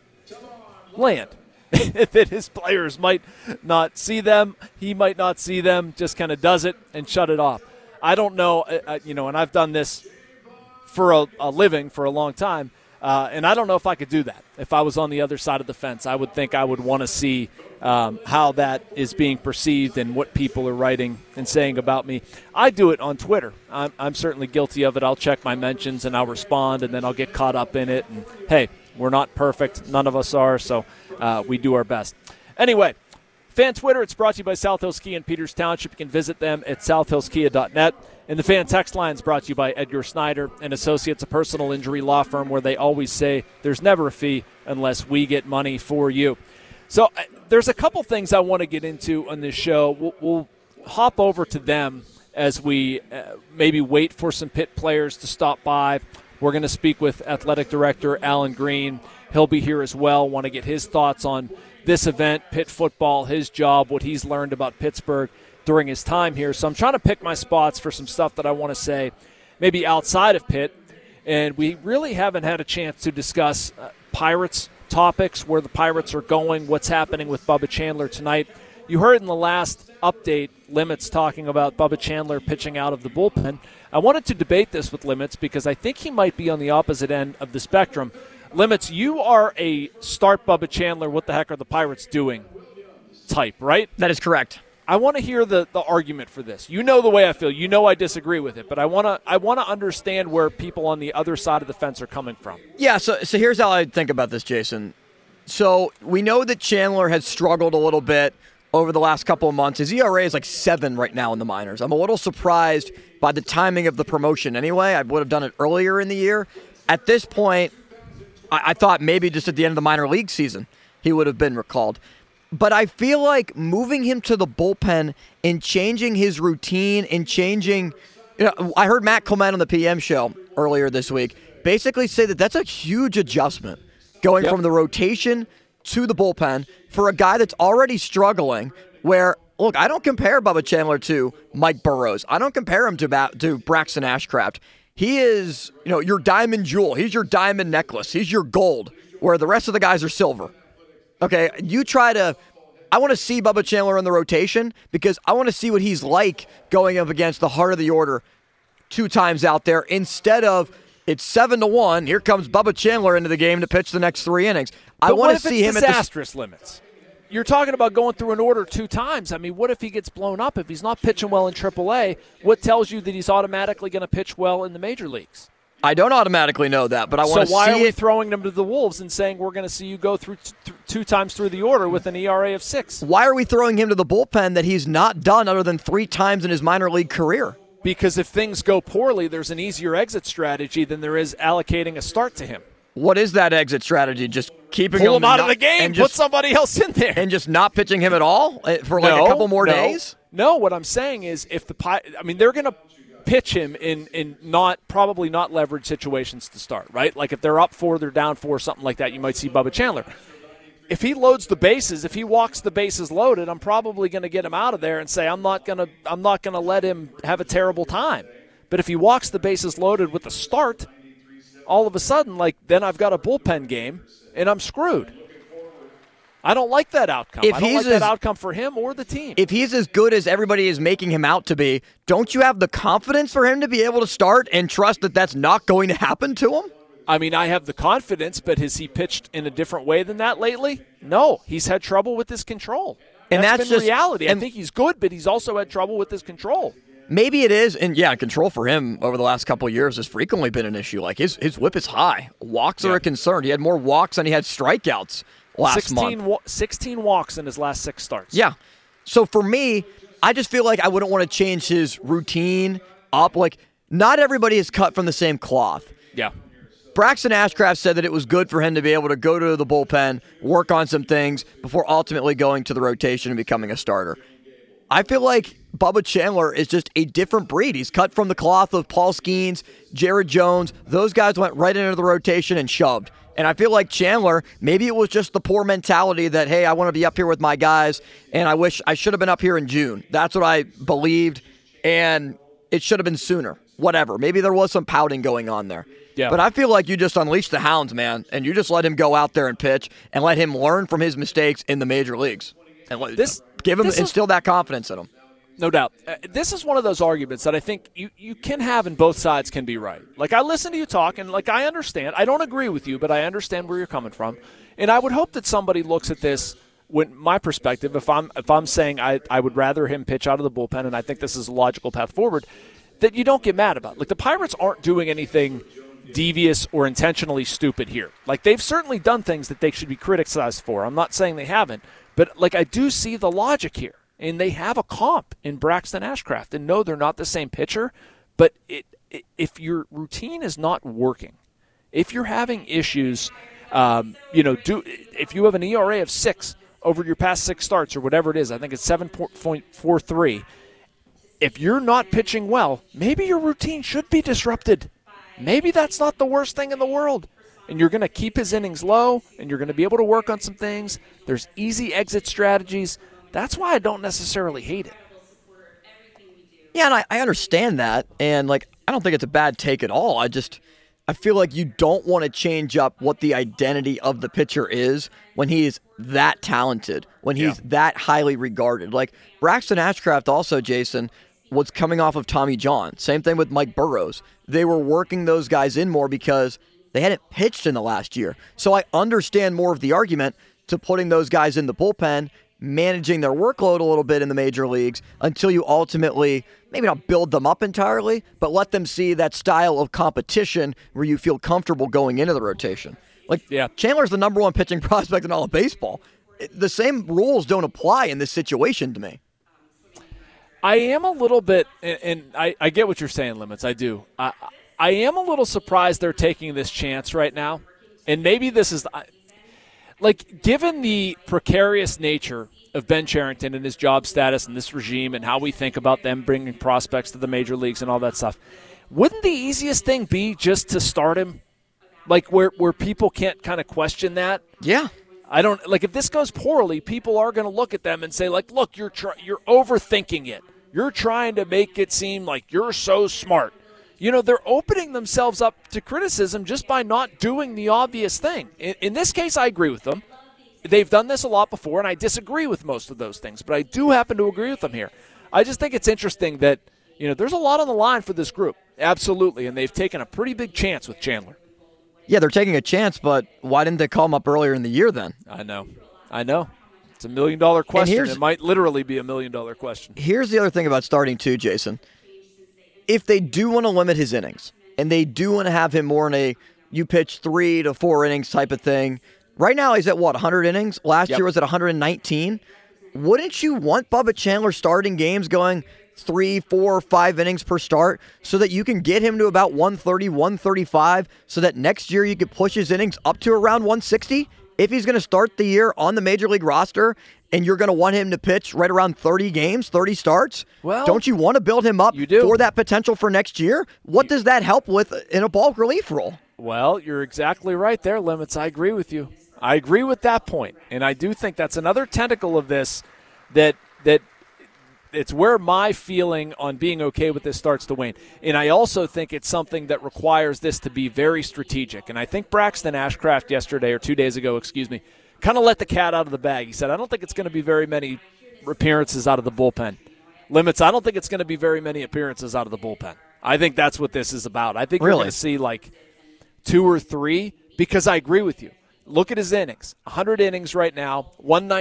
land, that his players might not see them, he might not see them, just kind of does it and shut it off. I don't know, and I've done this for a living for a long time, and I don't know if I could do that. If I was on the other side of the fence, I would think I would want to see how that is being perceived and what people are writing and saying about me. I do it on Twitter. I'm certainly guilty of it. I'll check my mentions and I'll respond, and then I'll get caught up in it. And, hey, we're not perfect. None of us are, so we do our best. Anyway, Fan Twitter, it's brought to you by South Hills Kia in Peters Township. You can visit them at southhillskia.net. And the Fan Text Line is brought to you by Edgar Snyder and Associates, a personal injury law firm where they always say there's never a fee unless we get money for you. So there's a couple things I want to get into on this show. We'll hop over to them as we maybe wait for some Pitt players to stop by. We're going to speak with Athletic Director Alan Green. He'll be here as well. Want to get his thoughts on this event, Pitt football, his job, what he's learned about Pittsburgh during his time here. So I'm trying to pick my spots for some stuff that I want to say maybe outside of Pitt. and we really haven't had a chance to discuss Pirates topics, where the Pirates are going, what's happening with Bubba Chandler tonight. You heard in the last update Limits talking about Bubba Chandler pitching out of the bullpen. I wanted to debate this with Limits because I think he might be on the opposite end of the spectrum. Limits, you are a start Bubba Chandler, what the heck are the Pirates doing type, right? That is correct. I want to hear the argument for this. You know the way I feel. You know I disagree with it, but I want to understand where people on the other side of the fence are coming from. Yeah, so here's how I think about this, Jason. So we know that Chandler has struggled a little bit over the last couple of months. His ERA is like 7 right now in the minors. I'm a little surprised by the timing of the promotion anyway. I would have done it earlier in the year. At this point, I thought maybe just at the end of the minor league season he would have been recalled. But I feel like moving him to the bullpen and changing his routine and changing, I heard Matt Clement on the PM show earlier this week basically say that that's a huge adjustment going from the rotation to the bullpen for a guy that's already struggling where, look, I don't compare Bubba Chandler to Mike Burrows. I don't compare him to Braxton Ashcraft. He is, your diamond jewel. He's your diamond necklace. He's your gold, where the rest of the guys are silver. Okay, I want to see Bubba Chandler in the rotation because I want to see what he's like going up against the heart of the order 2 times out there instead of it's 7-1. Here comes Bubba Chandler into the game to pitch the next 3 innings. I want to see him at disastrous limits. You're talking about going through an order 2 times. I mean, what if he gets blown up? If he's not pitching well in AAA, what tells you that he's automatically going to pitch well in the major leagues? I don't automatically know that, but I want to see it. So why are we throwing them to the Wolves and saying we're going to see you go through 2 times through the order with an ERA of 6? Why are we throwing him to the bullpen that he's not done other than 3 times in his minor league career? Because if things go poorly, there's an easier exit strategy than there is allocating a start to him. What is that exit strategy? Just keeping Pull him out of the game, put somebody else in there. And just not pitching him at all for a couple more days? No, what I'm saying is they're going to pitch him in probably not leverage situations to start, right? Like if they're up 4, they're down 4, something like that, you might see Bubba Chandler. If he loads the bases, if he walks the bases loaded, I'm probably going to get him out of there and say I'm not going to let him have a terrible time. But if he walks the bases loaded with a start, all of a sudden, then I've got a bullpen game and I'm screwed. I don't like that outcome. I don't like that outcome for him or the team. If he's as good as everybody is making him out to be, don't you have the confidence for him to be able to start and trust that that's not going to happen to him? I mean, I have the confidence, but has he pitched in a different way than that lately? No. He's had trouble with his control. And that's been reality. I think he's good, but he's also had trouble with his control. Maybe it is, and control for him over the last couple of years has frequently been an issue. Like his whip is high. Walks are a concern. He had more walks than he had strikeouts last month. 16 walks in his last 6 starts. Yeah. So for me, I just feel like I wouldn't want to change his routine up. Like, not everybody is cut from the same cloth. Yeah. Braxton Ashcraft said that it was good for him to be able to go to the bullpen, work on some things before ultimately going to the rotation and becoming a starter. I feel like Bubba Chandler is just a different breed. He's cut from the cloth of Paul Skeens, Jared Jones. Those guys went right into the rotation and shoved. And I feel like Chandler, maybe it was just the poor mentality that, hey, I want to be up here with my guys, and I wish I should have been up here in June. That's what I believed, and it should have been sooner. Whatever. Maybe there was some pouting going on there. Yeah. But I feel like you just unleash the hounds, man, and you just let him go out there and pitch and let him learn from his mistakes in the major leagues. And instill that confidence in him. No doubt. This is one of those arguments that I think you can have and both sides can be right. Like, I listen to you talk, and I understand. I don't agree with you, but I understand where you're coming from. And I would hope that somebody looks at this with my perspective. If I'm saying I would rather him pitch out of the bullpen, and I think this is a logical path forward, that you don't get mad about. Like, the Pirates aren't doing anything devious or intentionally stupid here. Like, they've certainly done things that they should be criticized for. I'm not saying they haven't, but I do see the logic here. And they have a comp in Braxton Ashcraft. And no, they're not the same pitcher, but if your routine is not working, if you're having issues, if you have an ERA of 6 over your past 6 starts or whatever it is, I think it's 7.43. If you're not pitching well, maybe your routine should be disrupted. Maybe that's not the worst thing in the world. And you're going to keep his innings low, and you're going to be able to work on some things. There's easy exit strategies. That's why I don't necessarily hate it. Yeah, and I understand that, and I don't think it's a bad take at all. I feel like you don't want to change up what the identity of the pitcher is when he is that talented, when he's that highly regarded. Like Braxton Ashcraft also, Jason, was coming off of Tommy John. Same thing with Mike Burrows. They were working those guys in more because they hadn't pitched in the last year. So I understand more of the argument to putting those guys in the bullpen, managing their workload a little bit in the major leagues until you ultimately, maybe not build them up entirely, but let them see that style of competition where you feel comfortable going into the rotation. Like, Chandler's the number one pitching prospect in all of baseball. The same rules don't apply in this situation to me. I am a little bit, and I get what you're saying, Limits. I do. I am a little surprised they're taking this chance right now. And maybe this is, like, given the precarious nature of Ben Cherington and his job status and this regime and how we think about them bringing prospects to the major leagues and all that stuff, wouldn't the easiest thing be just to start him? Like, where people can't kind of question that? Yeah. I don't, like, if this goes poorly, people are going to look at them and say, like, look, you're overthinking it. You're trying to make it seem like you're so smart. You know, they're opening themselves up to criticism just by not doing the obvious thing. In this case, I agree with them. They've done this a lot before, and I disagree with most of those things, but I do happen to agree with them here. I just think it's interesting that, you know, there's a lot on the line for this group. Absolutely, and they've taken a pretty big chance with Chandler. Yeah, they're taking a chance, but why didn't they call him up earlier in the year then? I know. It's $1 million question. It might literally be $1 million question. Here's the other thing about starting too, Jason. If they do want to limit his innings, and they do want to have him more in a you pitch 3 to 4 innings type of thing, right now he's at 100 innings? Last year was at 119. Wouldn't you want Bubba Chandler starting games going 3, 4, 5 innings per start so that you can get him to about 130, 135 so that next year you could push his innings up to around 160? If he's going to start the year on the major league roster and you're going to want him to pitch right around 30 games, 30 starts, don't you want to build him up for that potential for next year? What does that help with in a bulk relief role? Well, you're exactly right there, Limits. I agree with you. I agree with that point. And I do think that's another tentacle of this that it's where my feeling on being okay with this starts to wane. And I also think it's something that requires this to be very strategic. And I think Braxton Ashcraft yesterday, or 2 days ago, kind of let the cat out of the bag. He said, I don't think it's going to be very many appearances out of the bullpen. Limits, I don't think it's going to be very many appearances out of the bullpen. I think that's what this is about. I think you're going to see like 2 or 3, because I agree with you. Look at his innings. 100 innings right now,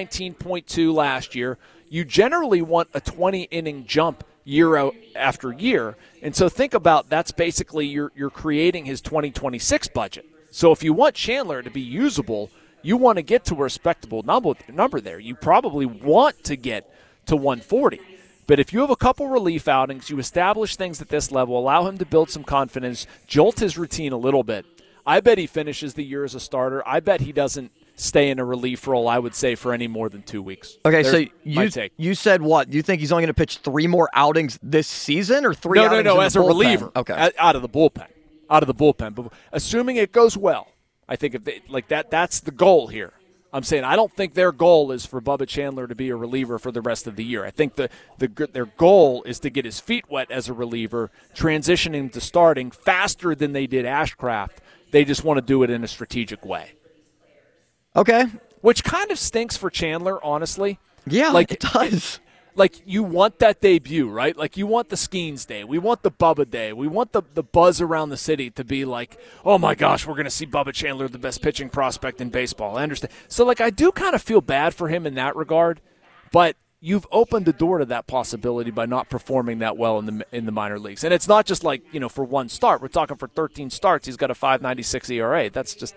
119.2 last year. You generally want a 20-inning jump year after year. And so think about that's basically you're creating his 2026 budget. So if you want Chandler to be usable, you want to get to a respectable number there. You probably want to get to 140. But if you have a couple relief outings, you establish things at this level, allow him to build some confidence, jolt his routine a little bit, I bet he finishes the year as a starter. I bet he doesn't stay in a relief role, I would say, for any more than 2 weeks. Okay, so you said what? You think he's only going to pitch 3 more outings this season or 3 outings No, as a reliever. Okay. Out of the bullpen. But assuming it goes well, I think that's the goal here. I'm saying I don't think their goal is for Bubba Chandler to be a reliever for the rest of the year. I think their goal is to get his feet wet as a reliever, transitioning to starting faster than they did Ashcraft. They just want to do it in a strategic way. Okay. Which kind of stinks for Chandler, honestly. Yeah, it does. Like, you want that debut, right? Like, you want the Skeens Day. We want the Bubba Day. We want the buzz around the city to be like, oh, my gosh, we're going to see Bubba Chandler, the best pitching prospect in baseball. I understand. So, I do kind of feel bad for him in that regard, but you've opened the door to that possibility by not performing that well in the minor leagues. And it's not just for one start. We're talking for 13 starts. He's got a 5.96 ERA. That's just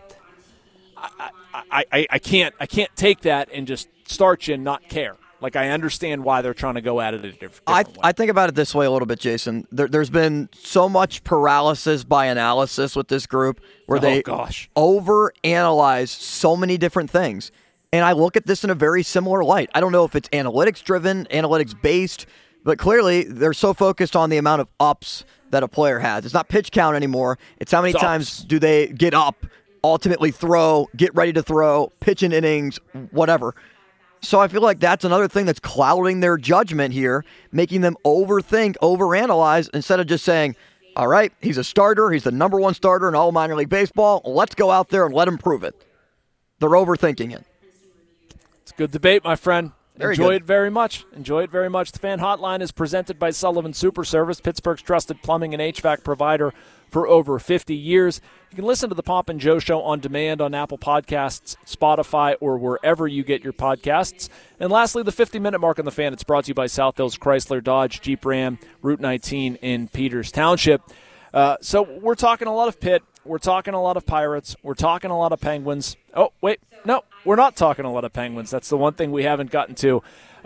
I can't take that and just start you and not care. I understand why they're trying to go at it a different way. I think about it this way a little bit, Jason. There's been so much paralysis by analysis with this group where they overanalyze so many different things. And I look at this in a very similar light. I don't know if it's analytics-driven, analytics-based, but clearly they're so focused on the amount of ups that a player has. It's not pitch count anymore. It's how many times do they get up, ultimately throw, get ready to throw, pitch in innings, whatever. So I feel like that's another thing that's clouding their judgment here, making them overthink, overanalyze, instead of just saying, All right, he's a starter. He's the number one starter in all minor league baseball. Let's go out there and let him prove it. They're overthinking it. It's a good debate, my friend. Enjoy it very much. Enjoy it very much. The Fan Hotline is presented by Sullivan Super Service, Pittsburgh's trusted plumbing and HVAC provider for over 50 years. You can listen to the Pomp and Joe Show on demand on Apple Podcasts, Spotify, or wherever you get your podcasts. And lastly, the 50-minute mark on the Fan. It's brought to you by South Hills Chrysler Dodge Jeep Ram, Route 19 in Peters Township. So we're talking a lot of Pitt. We're talking a lot of Pirates. We're talking a lot of Penguins. Oh, wait. No, we're not talking a lot of Penguins. That's the one thing we haven't gotten to.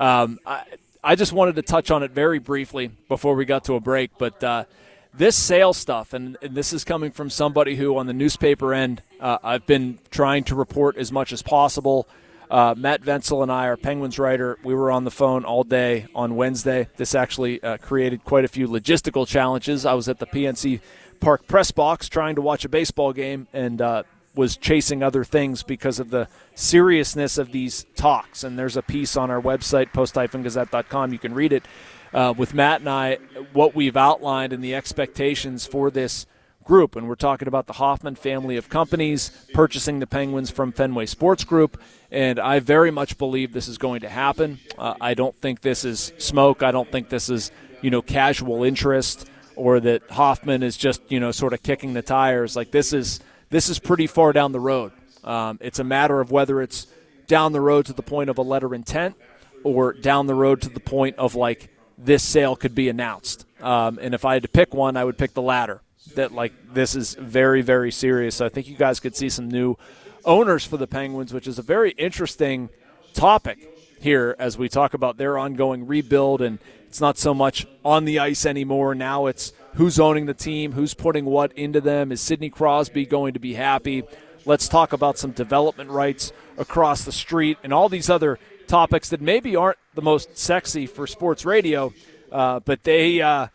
I just wanted to touch on it very briefly before we got to a break. But this sale stuff, and this is coming from somebody who on the newspaper end, I've been trying to report as much as possible. Matt Venzel and I, our Penguins writer, we were on the phone all day on Wednesday. This actually created quite a few logistical challenges. I was at the PNC Park press box trying to watch a baseball game and was chasing other things because of the seriousness of these talks. And there's a piece on our website, post-gazette.com. You can read it with Matt and I, what we've outlined and the expectations for this group. And we're talking about the Hoffman family of companies purchasing the Penguins from Fenway Sports Group. And I very much believe this is going to happen. I don't think this is smoke. I don't think this is, casual interest or that Hoffman is just, sort of kicking the tires. Like this is pretty far down the road. It's a matter of whether it's down the road to the point of a letter of intent or down the road to the point of like this sale could be announced. And if I had to pick one, I would pick the latter. That like this is very, very serious. So I think you guys could see some new owners for the Penguins, which is a very interesting topic here as we talk about their ongoing rebuild. And it's not so much on the ice anymore. Now it's who's owning the team, who's putting what into them. Is Sidney Crosby going to be happy? Let's talk about some development rights across the street and all these other topics that maybe aren't the most sexy for sports radio, but they're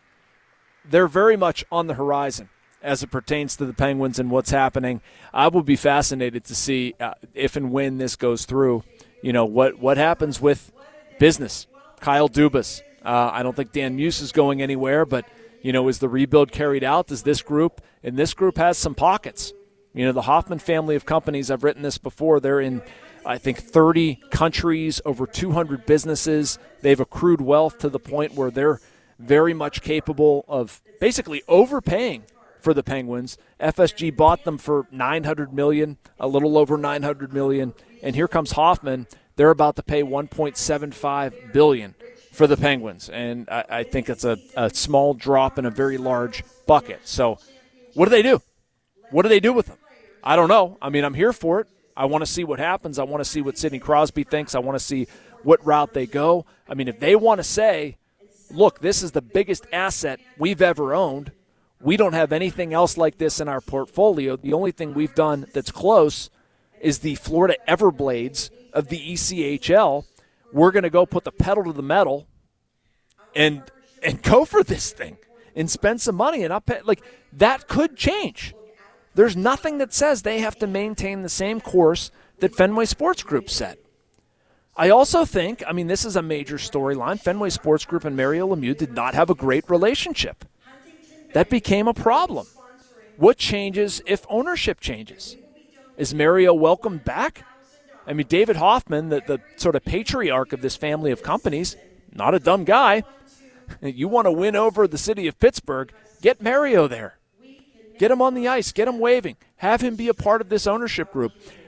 very much on the horizon as it pertains to the Penguins and what's happening. I will be fascinated to see if and when this goes through, what happens with business. Kyle Dubas. I don't think Dan Muse is going anywhere, but, is the rebuild carried out? Does this group has some pockets. The Hoffman family of companies, I've written this before, they're in, I think, 30 countries, over 200 businesses. They've accrued wealth to the point where they're very much capable of basically overpaying for the Penguins. FSG bought them for $900 million, a little over $900 million, and here comes Hoffman. They're about to pay $1.75 billion for the Penguins, and I think it's a small drop in a very large bucket. So what do they do? What do they do with them? I don't know. I mean, I'm here for it. I want to see what happens. I want to see what Sidney Crosby thinks. I want to see what route they go. I mean, if they want to say, look, this is the biggest asset we've ever owned, we don't have anything else like this in our portfolio. The only thing we've done that's close is the Florida Everblades of the ECHL. We're going to go put the pedal to the metal and go for this thing and spend some money. And that could change. There's nothing that says they have to maintain the same course that Fenway Sports Group set. I also think, this is a major storyline. Fenway Sports Group and Mario Lemieux did not have a great relationship. That became a problem. What changes if ownership changes? Is Mario welcomed back? David Hoffman, the sort of patriarch of this family of companies, not a dumb guy. You want to win over the city of Pittsburgh, get Mario there. Get him on the ice. Get him waving. Have him be a part of this ownership group.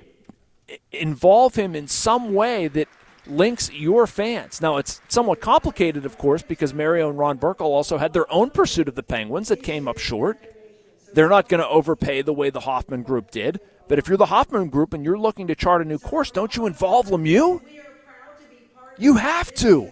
Involve him in some way that links your fans. Now, it's somewhat complicated, of course, because Mario and Ron Burkle also had their own pursuit of the Penguins that came up short. They're not going to overpay the way the Hoffman Group did. But if you're the Hoffman Group and you're looking to chart a new course, don't you involve Lemieux? You have to.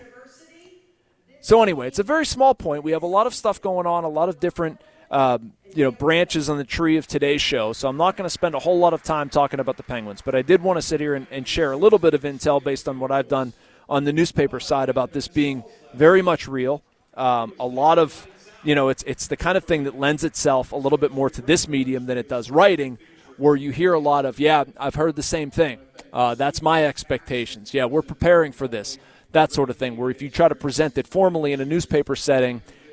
So anyway, it's a very small point. We have a lot of stuff going on, a lot of different branches on the tree of today's show. So I'm not going to spend a whole lot of time talking about the Penguins. But I did want to sit here and share a little bit of intel based on what I've done on the newspaper side about this being very much real. A lot of, it's the kind of thing that lends itself a little bit more to this medium than it does writing, where you hear a lot of, I've heard the same thing. That's my expectations. Yeah, we're preparing for this. That sort of thing, where if you try to present it formally in a newspaper setting,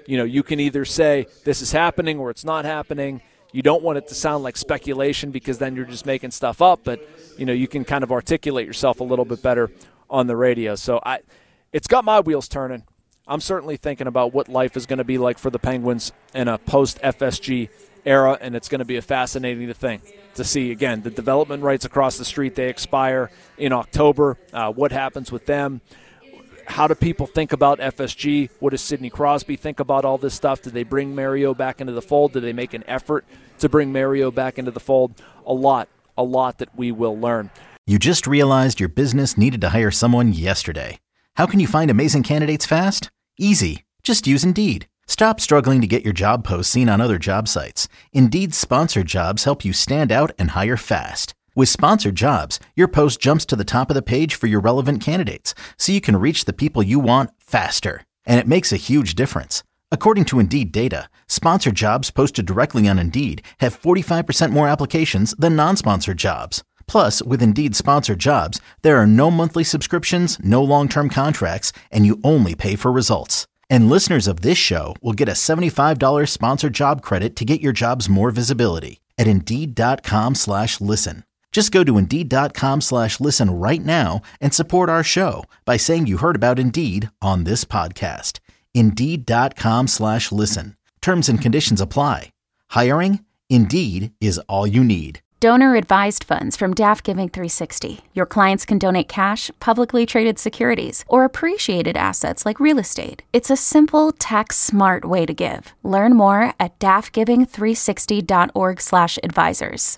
you can either say this is happening or it's not happening. You don't want it to sound like speculation because then you're just making stuff up, but you can kind of articulate yourself a little bit better on the radio. So it's got my wheels turning. I'm certainly thinking about what life is going to be like for the Penguins in a post-FSG era, and it's going to be a fascinating thing to see. Again, the development rights across the street, they expire in October. What happens with them? How do people think about FSG? What does Sidney Crosby think about all this stuff? Do they bring Mario back into the fold? Do they make an effort to bring Mario back into the fold? A lot that we will learn. You just realized your business needed to hire someone yesterday. How can you find amazing candidates fast? Easy. Just use Indeed. Stop struggling to get your job posts seen on other job sites. Indeed's sponsored jobs help you stand out and hire fast. With sponsored jobs, your post jumps to the top of the page for your relevant candidates, so you can reach the people you want faster. And it makes a huge difference. According to Indeed data, sponsored jobs posted directly on Indeed have 45% more applications than non-sponsored jobs. Plus, with Indeed sponsored jobs, there are no monthly subscriptions, no long-term contracts, and you only pay for results. And listeners of this show will get a $75 sponsored job credit to get your jobs more visibility at Indeed.com/listen. Just go to Indeed.com/listen right now and support our show by saying you heard about Indeed on this podcast. Indeed.com/listen. Terms and conditions apply. Hiring? Indeed is all you need. Donor-advised funds from DAF Giving 360. Your clients can donate cash, publicly traded securities, or appreciated assets like real estate. It's a simple, tax-smart way to give. Learn more at dafgiving360.org/advisors.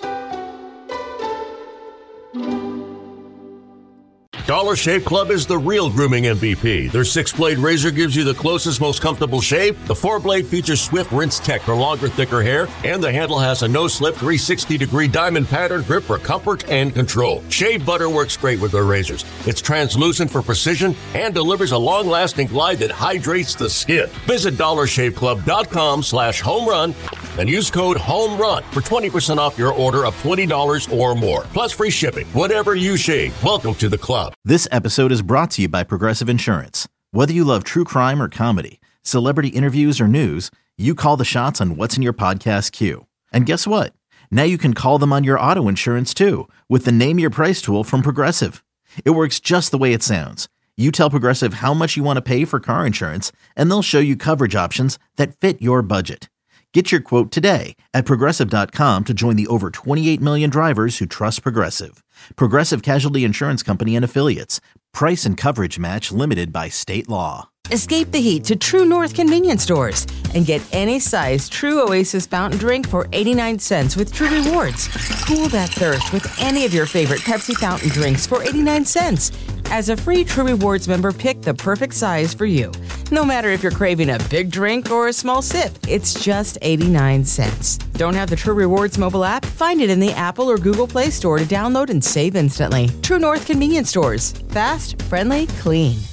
Dollar Shave Club is the real grooming MVP. Their 6-blade razor gives you the closest, most comfortable shave. The 4-blade features Swift Rinse Tech for longer, thicker hair, and the handle has a no-slip 360-degree diamond pattern grip for comfort and control. Shave butter works great with their razors. It's translucent for precision and delivers a long-lasting glide that hydrates the skin. Visit DollarShaveClub.com/homerun and use code HOMERUN for 20% off your order of $20 or more. Plus free shipping. Whatever you shave, welcome to the club. This episode is brought to you by Progressive Insurance. Whether you love true crime or comedy, celebrity interviews or news, you call the shots on what's in your podcast queue. And guess what? Now you can call them on your auto insurance too with the Name Your Price tool from Progressive. It works just the way it sounds. You tell Progressive how much you want to pay for car insurance, and they'll show you coverage options that fit your budget. Get your quote today at Progressive.com to join the over 28 million drivers who trust Progressive. Progressive Casualty Insurance Company and Affiliates. Price and coverage match limited by state law. Escape the heat to True North convenience stores and get any size True Oasis fountain drink for 89 cents with True Rewards. Cool that thirst with any of your favorite Pepsi fountain drinks for 89 cents. As a free True Rewards member, pick the perfect size for you. No matter if you're craving a big drink or a small sip, it's just 89 cents. Don't have the True Rewards mobile app? Find it in the Apple or Google Play Store to download and save instantly. True North convenience stores. Fast, friendly, clean.